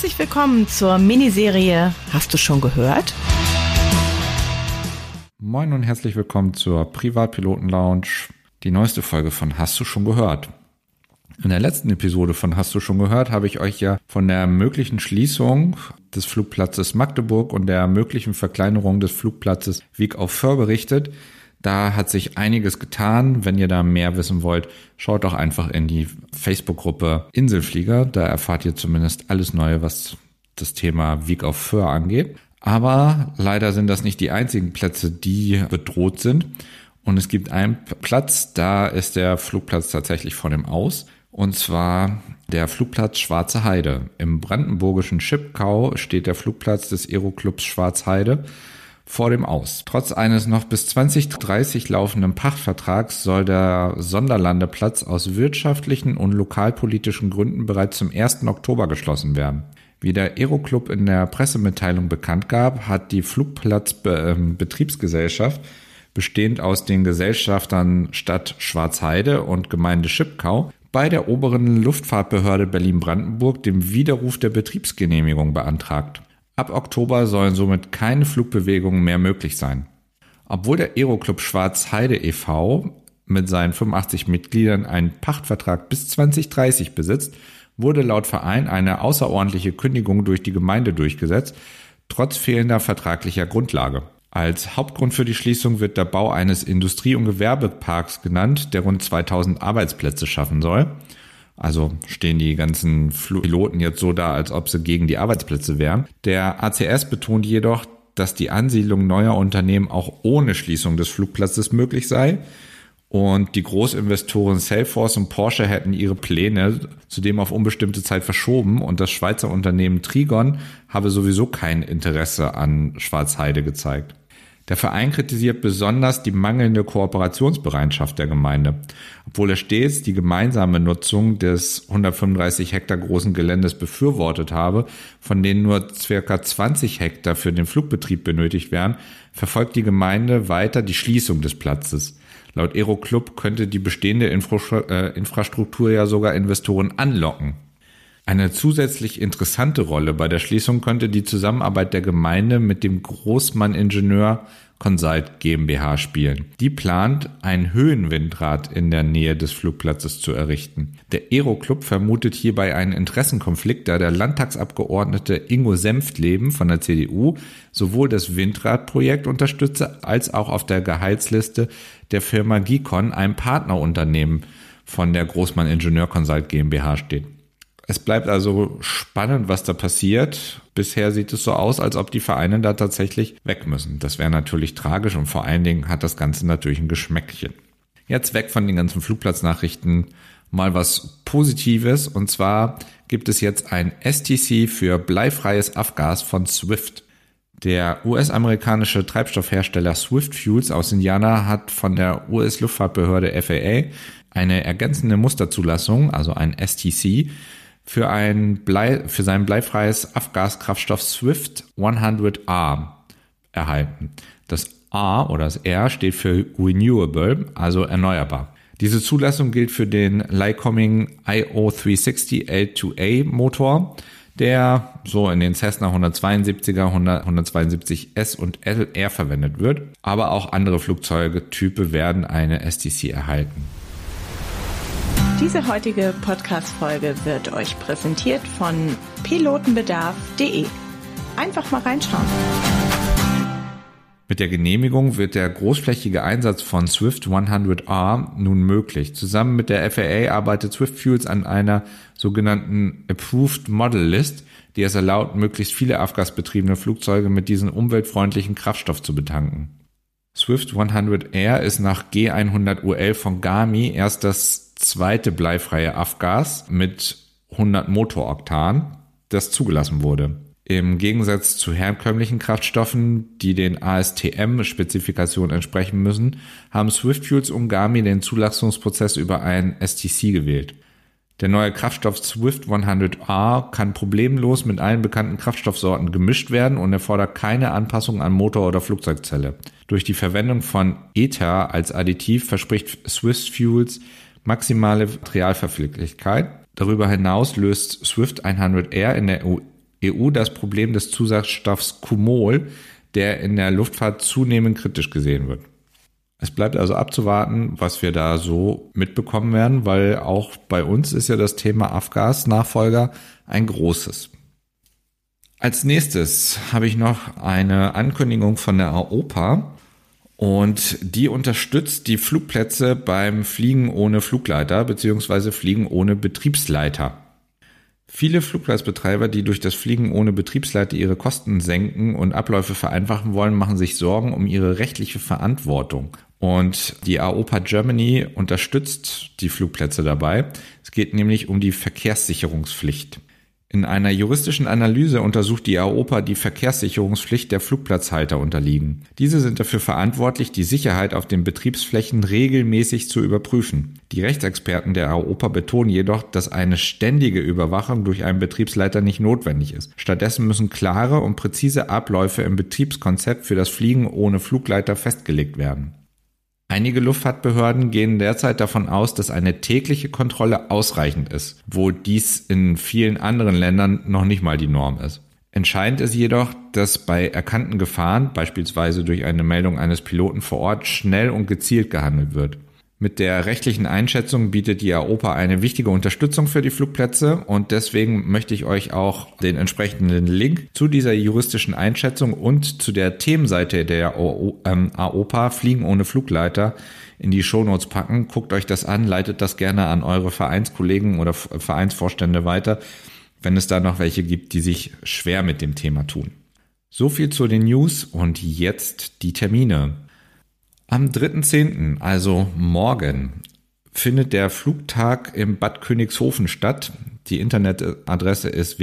Herzlich willkommen zur Miniserie Hast du schon gehört? Moin und herzlich willkommen zur Privatpiloten-Lounge, die neueste Folge von Hast du schon gehört? In der letzten Episode von Hast du schon gehört, habe ich euch ja von der möglichen Schließung des Flugplatzes Magdeburg und der möglichen Verkleinerung des Flugplatzes Wiek auf Föhr berichtet. Da hat sich einiges getan. Wenn ihr da mehr wissen wollt, schaut doch einfach in die Facebook-Gruppe Inselflieger. Da erfahrt ihr zumindest alles Neue, was das Thema Wiek auf Föhr angeht. Aber leider sind das nicht die einzigen Plätze, die bedroht sind. Und es gibt einen Platz, da ist der Flugplatz tatsächlich vor dem Aus. Und zwar der Flugplatz Schwarze Heide. Im brandenburgischen Schipkau steht der Flugplatz des Aeroclubs Schwarzheide vor dem Aus. Trotz eines noch bis 2030 laufenden Pachtvertrags soll der Sonderlandeplatz aus wirtschaftlichen und lokalpolitischen Gründen bereits zum 1. Oktober geschlossen werden. Wie der Aeroclub in der Pressemitteilung bekannt gab, hat die Flugplatzbetriebsgesellschaft bestehend aus den Gesellschaftern Stadt Schwarzheide und Gemeinde Schipkau bei der oberen Luftfahrtbehörde Berlin-Brandenburg den Widerruf der Betriebsgenehmigung beantragt. Ab Oktober sollen somit keine Flugbewegungen mehr möglich sein. Obwohl der Aeroclub Schwarzheide e.V. mit seinen 85 Mitgliedern einen Pachtvertrag bis 2030 besitzt, wurde laut Verein eine außerordentliche Kündigung durch die Gemeinde durchgesetzt, trotz fehlender vertraglicher Grundlage. Als Hauptgrund für die Schließung wird der Bau eines Industrie- und Gewerbeparks genannt, der rund 2000 Arbeitsplätze schaffen soll. Also stehen die ganzen Piloten jetzt so da, als ob sie gegen die Arbeitsplätze wären. Der ACS betont jedoch, dass die Ansiedlung neuer Unternehmen auch ohne Schließung des Flugplatzes möglich sei. Und die Großinvestoren Salesforce und Porsche hätten ihre Pläne zudem auf unbestimmte Zeit verschoben und das Schweizer Unternehmen Trigon habe sowieso kein Interesse an Schwarzheide gezeigt. Der Verein kritisiert besonders die mangelnde Kooperationsbereitschaft der Gemeinde, obwohl er stets die gemeinsame Nutzung des 135 Hektar großen Geländes befürwortet habe, von denen nur ca. 20 Hektar für den Flugbetrieb benötigt wären, verfolgt die Gemeinde weiter die Schließung des Platzes. Laut Aeroclub könnte die bestehende Infrastruktur ja sogar Investoren anlocken. Eine zusätzlich interessante Rolle bei der Schließung könnte die Zusammenarbeit der Gemeinde mit dem Großmann Ingenieur Consult GmbH spielen. Die plant, ein Höhenwindrad in der Nähe des Flugplatzes zu errichten. Der Aeroclub vermutet hierbei einen Interessenkonflikt, da der Landtagsabgeordnete Ingo Senftleben von der CDU sowohl das Windradprojekt unterstütze, als auch auf der Gehaltsliste der Firma Gicon, einem Partnerunternehmen von der Großmann Ingenieur Consult GmbH, steht. Es bleibt also spannend, was da passiert. Bisher sieht es so aus, als ob die Vereine da tatsächlich weg müssen. Das wäre natürlich tragisch und vor allen Dingen hat das Ganze natürlich ein Geschmäckchen. Jetzt weg von den ganzen Flugplatznachrichten, mal was Positives. Und zwar gibt es jetzt ein STC für bleifreies Avgas von Swift. Der US-amerikanische Treibstoffhersteller Swift Fuels aus Indiana hat von der US-Luftfahrtbehörde FAA eine ergänzende Musterzulassung, also ein STC, für sein bleifreies Avgaskraftstoff Swift 100R erhalten. Das A oder das R steht für Renewable, also erneuerbar. Diese Zulassung gilt für den Lycoming IO360 L2A Motor, der so in den Cessna 172er, 172S und LR verwendet wird. Aber auch andere Flugzeugetype werden eine STC erhalten. Diese heutige Podcast-Folge wird euch präsentiert von pilotenbedarf.de. Einfach mal reinschauen. Mit der Genehmigung wird der großflächige Einsatz von Swift 100R nun möglich. Zusammen mit der FAA arbeitet Swift Fuels an einer sogenannten Approved Model List, die es erlaubt, möglichst viele avgasbetriebene Flugzeuge mit diesem umweltfreundlichen Kraftstoff zu betanken. Swift 100R ist nach G100UL von Garmin erst das zweite bleifreie Avgas mit 100 Motoroktan, das zugelassen wurde. Im Gegensatz zu herkömmlichen Kraftstoffen, die den ASTM-Spezifikationen entsprechen müssen, haben Swift Fuels und Garmin den Zulassungsprozess über einen STC gewählt. Der neue Kraftstoff Swift 100R kann problemlos mit allen bekannten Kraftstoffsorten gemischt werden und erfordert keine Anpassung an Motor oder Flugzeugzelle. Durch die Verwendung von Ether als Additiv verspricht Swift Fuels maximale Materialverträglichkeit. Darüber hinaus löst Swift 100R in der EU das Problem des Zusatzstoffs Cumol, der in der Luftfahrt zunehmend kritisch gesehen wird. Es bleibt also abzuwarten, was wir da so mitbekommen werden, weil auch bei uns ist ja das Thema Avgas-Nachfolger ein großes. Als nächstes habe ich noch eine Ankündigung von der AOPA und die unterstützt die Flugplätze beim Fliegen ohne Flugleiter bzw. Fliegen ohne Betriebsleiter. Viele Flugplatzbetreiber, die durch das Fliegen ohne Betriebsleiter ihre Kosten senken und Abläufe vereinfachen wollen, machen sich Sorgen um ihre rechtliche Verantwortung. Und die AOPA Germany unterstützt die Flugplätze dabei. Es geht nämlich um die Verkehrssicherungspflicht. In einer juristischen Analyse untersucht die AOPA die Verkehrssicherungspflicht der Flugplatzhalter unterliegen. Diese sind dafür verantwortlich, die Sicherheit auf den Betriebsflächen regelmäßig zu überprüfen. Die Rechtsexperten der AOPA betonen jedoch, dass eine ständige Überwachung durch einen Betriebsleiter nicht notwendig ist. Stattdessen müssen klare und präzise Abläufe im Betriebskonzept für das Fliegen ohne Flugleiter festgelegt werden. Einige Luftfahrtbehörden gehen derzeit davon aus, dass eine tägliche Kontrolle ausreichend ist, wo dies in vielen anderen Ländern noch nicht mal die Norm ist. Entscheidend ist jedoch, dass bei erkannten Gefahren, beispielsweise durch eine Meldung eines Piloten vor Ort, schnell und gezielt gehandelt wird. Mit der rechtlichen Einschätzung bietet die AOPA eine wichtige Unterstützung für die Flugplätze und deswegen möchte ich euch auch den entsprechenden Link zu dieser juristischen Einschätzung und zu der Themenseite der AOPA Fliegen ohne Flugleiter in die Shownotes packen. Guckt euch das an, leitet das gerne an eure Vereinskollegen oder Vereinsvorstände weiter, wenn es da noch welche gibt, die sich schwer mit dem Thema tun. So viel zu den News und jetzt die Termine. Am 3.10., also morgen, findet der Flugtag im Bad Königshofen statt. Die Internetadresse ist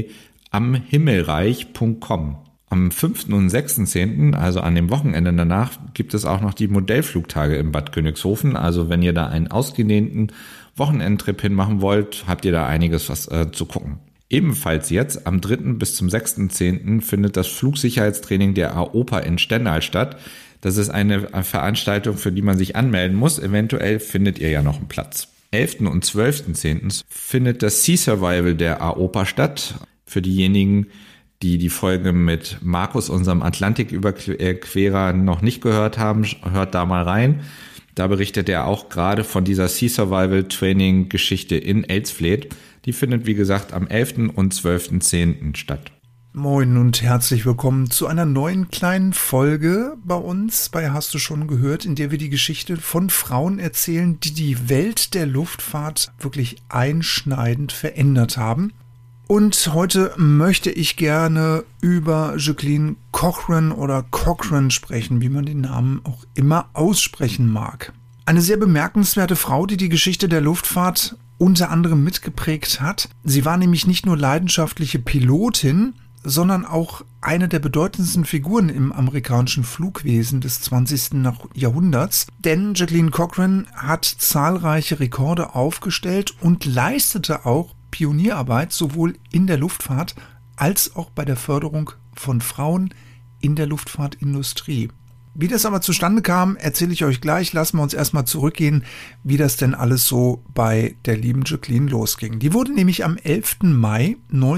www.amhimmelreich.com. Am 5. und 6.10., also an dem Wochenende danach, gibt es auch noch die Modellflugtage im Bad Königshofen. Also wenn ihr da einen ausgedehnten Wochenendtrip hinmachen wollt, habt ihr da einiges was zu gucken. Ebenfalls jetzt, am 3. bis zum 6.10. findet das Flugsicherheitstraining der AOPA in Stendal statt. Das ist eine Veranstaltung, für die man sich anmelden muss. Eventuell findet ihr ja noch einen Platz. 11. und 12.10. findet das Sea Survival der AOPA statt. Für diejenigen, die die Folge mit Markus, unserem Atlantiküberquerer, noch nicht gehört haben, hört da mal rein. Da berichtet er auch gerade von dieser Sea Survival Training Geschichte in Elsfleth. Die findet, wie gesagt, am 11. und 12.10. statt. Moin und herzlich willkommen zu einer neuen kleinen Folge bei uns bei Hast du schon gehört, in der wir die Geschichte von Frauen erzählen, die die Welt der Luftfahrt wirklich einschneidend verändert haben. Und heute möchte ich gerne über Jacqueline Cochran oder Cochran sprechen, wie man den Namen auch immer aussprechen mag. Eine sehr bemerkenswerte Frau, die die Geschichte der Luftfahrt unter anderem mitgeprägt hat. Sie war nämlich nicht nur leidenschaftliche Pilotin, sondern auch eine der bedeutendsten Figuren im amerikanischen Flugwesen des 20. Jahrhunderts. Denn Jacqueline Cochran hat zahlreiche Rekorde aufgestellt und leistete auch Pionierarbeit sowohl in der Luftfahrt als auch bei der Förderung von Frauen in der Luftfahrtindustrie. Wie das aber zustande kam, erzähle ich euch gleich. Lassen wir uns erstmal zurückgehen, wie das denn alles so bei der lieben Jacqueline losging. Die wurde nämlich am 11. Mai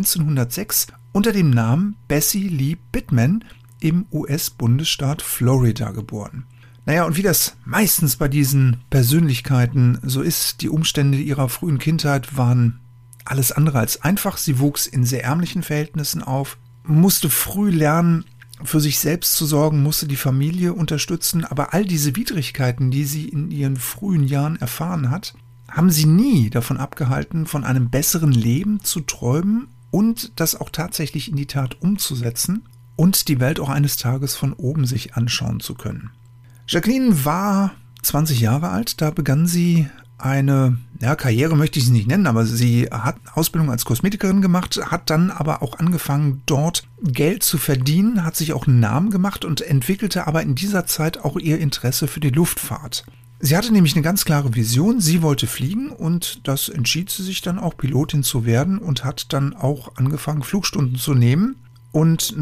1906 unter dem Namen Bessie Lee Bittman im US-Bundesstaat Florida geboren. Naja, und wie das meistens bei diesen Persönlichkeiten so ist, die Umstände ihrer frühen Kindheit waren alles andere als einfach. Sie wuchs in sehr ärmlichen Verhältnissen auf, musste früh lernen, für sich selbst zu sorgen, musste die Familie unterstützen, aber all diese Widrigkeiten, die sie in ihren frühen Jahren erfahren hat, haben sie nie davon abgehalten, von einem besseren Leben zu träumen und das auch tatsächlich in die Tat umzusetzen und die Welt auch eines Tages von oben sich anschauen zu können. Jacqueline war 20 Jahre alt, da begann sie eine, Karriere möchte ich sie nicht nennen, aber sie hat Ausbildung als Kosmetikerin gemacht, hat dann aber auch angefangen, dort Geld zu verdienen, hat sich auch einen Namen gemacht und entwickelte aber in dieser Zeit auch ihr Interesse für die Luftfahrt. Sie hatte nämlich eine ganz klare Vision, sie wollte fliegen und das entschied sie sich dann auch, Pilotin zu werden und hat dann auch angefangen, Flugstunden zu nehmen. Und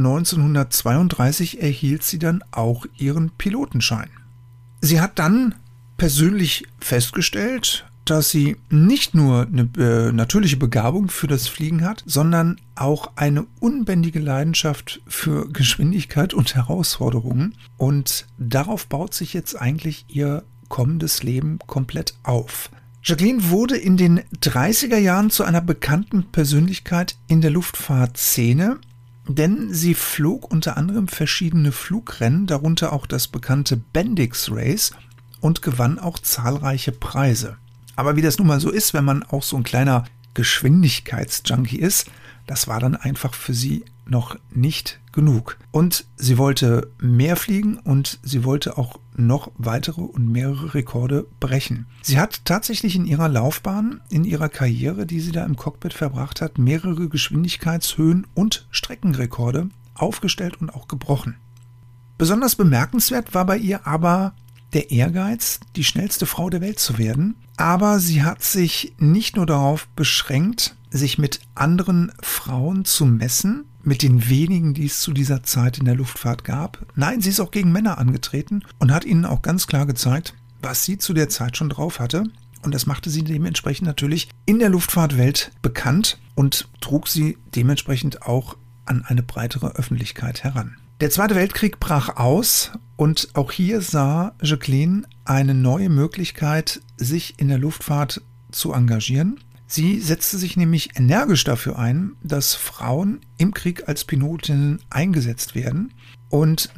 1932 erhielt sie dann auch ihren Pilotenschein. Sie hat dann persönlich festgestellt, dass sie nicht nur eine natürliche Begabung für das Fliegen hat, sondern auch eine unbändige Leidenschaft für Geschwindigkeit und Herausforderungen. Und darauf baut sich jetzt eigentlich ihr kommendes Leben komplett auf. Jacqueline wurde in den 30er Jahren zu einer bekannten Persönlichkeit in der Luftfahrtszene, denn sie flog unter anderem verschiedene Flugrennen, darunter auch das bekannte Bendix Race, und gewann auch zahlreiche Preise. Aber wie das nun mal so ist, wenn man auch so ein kleiner Geschwindigkeitsjunkie ist, das war dann einfach für sie noch nicht genug. Und sie wollte mehr fliegen und sie wollte auch noch weitere und mehrere Rekorde brechen. Sie hat tatsächlich in ihrer Laufbahn, in ihrer Karriere, die sie da im Cockpit verbracht hat, mehrere Geschwindigkeitshöhen und Streckenrekorde aufgestellt und auch gebrochen. Besonders bemerkenswert war bei ihr aber der Ehrgeiz, die schnellste Frau der Welt zu werden. Aber sie hat sich nicht nur darauf beschränkt, sich mit anderen Frauen zu messen, mit den wenigen, die es zu dieser Zeit in der Luftfahrt gab. Nein, sie ist auch gegen Männer angetreten und hat ihnen auch ganz klar gezeigt, was sie zu der Zeit schon drauf hatte. Und das machte sie dementsprechend natürlich in der Luftfahrtwelt bekannt und trug sie dementsprechend auch an eine breitere Öffentlichkeit heran. Der Zweite Weltkrieg brach aus und auch hier sah Jacqueline eine neue Möglichkeit, sich in der Luftfahrt zu engagieren. Sie setzte sich nämlich energisch dafür ein, dass Frauen im Krieg als Pilotinnen eingesetzt werden. Und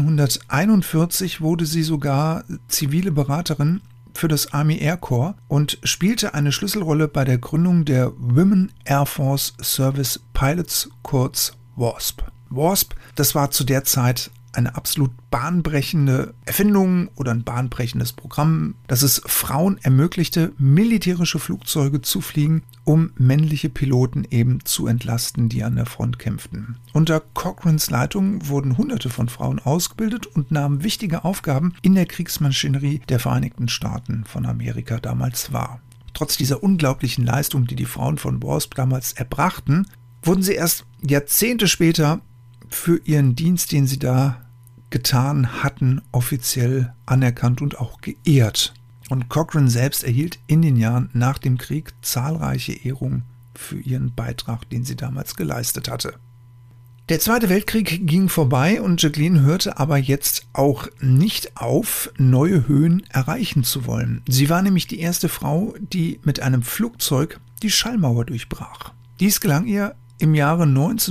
1941 wurde sie sogar zivile Beraterin für das Army Air Corps und spielte eine Schlüsselrolle bei der Gründung der Women Air Force Service Pilots, kurz WASP. WASP, das war zu der Zeit eine absolut bahnbrechende Erfindung oder ein bahnbrechendes Programm, das es Frauen ermöglichte, militärische Flugzeuge zu fliegen, um männliche Piloten eben zu entlasten, die an der Front kämpften. Unter Cochrans Leitung wurden Hunderte von Frauen ausgebildet und nahmen wichtige Aufgaben in der Kriegsmaschinerie der Vereinigten Staaten von Amerika damals wahr. Trotz dieser unglaublichen Leistung, die die Frauen von WASP damals erbrachten, wurden sie erst Jahrzehnte später für ihren Dienst, den sie da getan hatten, offiziell anerkannt und auch geehrt. Und Cochran selbst erhielt in den Jahren nach dem Krieg zahlreiche Ehrungen für ihren Beitrag, den sie damals geleistet hatte. Der Zweite Weltkrieg ging vorbei und Jacqueline hörte aber jetzt auch nicht auf, neue Höhen erreichen zu wollen. Sie war nämlich die erste Frau, die mit einem Flugzeug die Schallmauer durchbrach. Dies gelang ihr im Jahre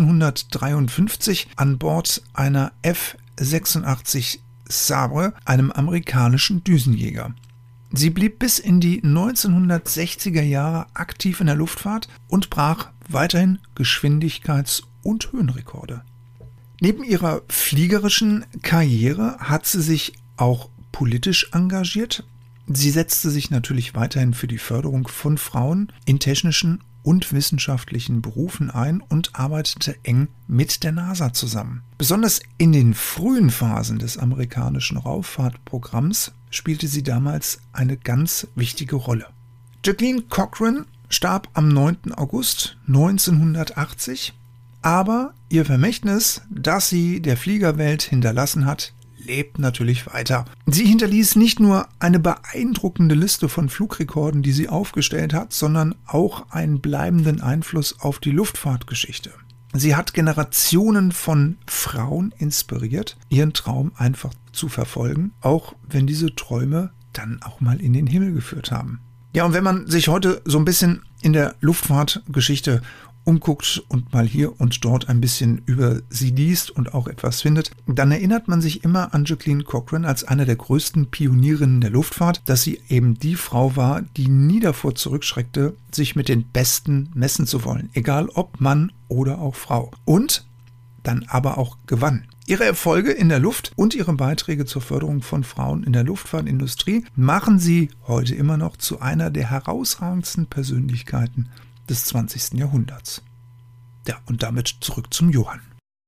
1953 an Bord einer F-86 Sabre, einem amerikanischen Düsenjäger. Sie blieb bis in die 1960er Jahre aktiv in der Luftfahrt und brach weiterhin Geschwindigkeits- und Höhenrekorde. Neben ihrer fliegerischen Karriere hat sie sich auch politisch engagiert. Sie setzte sich natürlich weiterhin für die Förderung von Frauen in technischen und wissenschaftlichen Berufen ein und arbeitete eng mit der NASA zusammen. Besonders in den frühen Phasen des amerikanischen Raumfahrtprogramms spielte sie damals eine ganz wichtige Rolle. Jacqueline Cochran starb am 9. August 1980, aber ihr Vermächtnis, das sie der Fliegerwelt hinterlassen hat, lebt natürlich weiter. Sie hinterließ nicht nur eine beeindruckende Liste von Flugrekorden, die sie aufgestellt hat, sondern auch einen bleibenden Einfluss auf die Luftfahrtgeschichte. Sie hat Generationen von Frauen inspiriert, ihren Traum einfach zu verfolgen, auch wenn diese Träume dann auch mal in den Himmel geführt haben. Ja, und wenn man sich heute so ein bisschen in der Luftfahrtgeschichte umguckt und mal hier und dort ein bisschen über sie liest und auch etwas findet, dann erinnert man sich immer an Jacqueline Cochran als eine der größten Pionierinnen der Luftfahrt, dass sie eben die Frau war, die nie davor zurückschreckte, sich mit den Besten messen zu wollen, egal ob Mann oder auch Frau. Und dann aber auch gewann. Ihre Erfolge in der Luft und ihre Beiträge zur Förderung von Frauen in der Luftfahrtindustrie machen sie heute immer noch zu einer der herausragendsten Persönlichkeiten des 20. Jahrhunderts. Ja, und damit zurück zum Johann.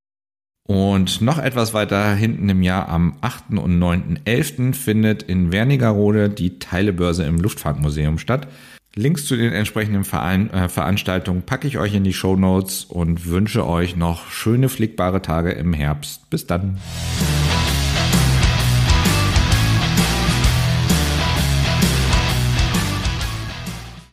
Und noch etwas weiter hinten im Jahr am 8. und 9.11. findet in Wernigerode die Teilebörse im Luftfahrtmuseum statt. Links zu den entsprechenden Veranstaltungen packe ich euch in die Shownotes und wünsche euch noch schöne fligbare Tage im Herbst. Bis dann.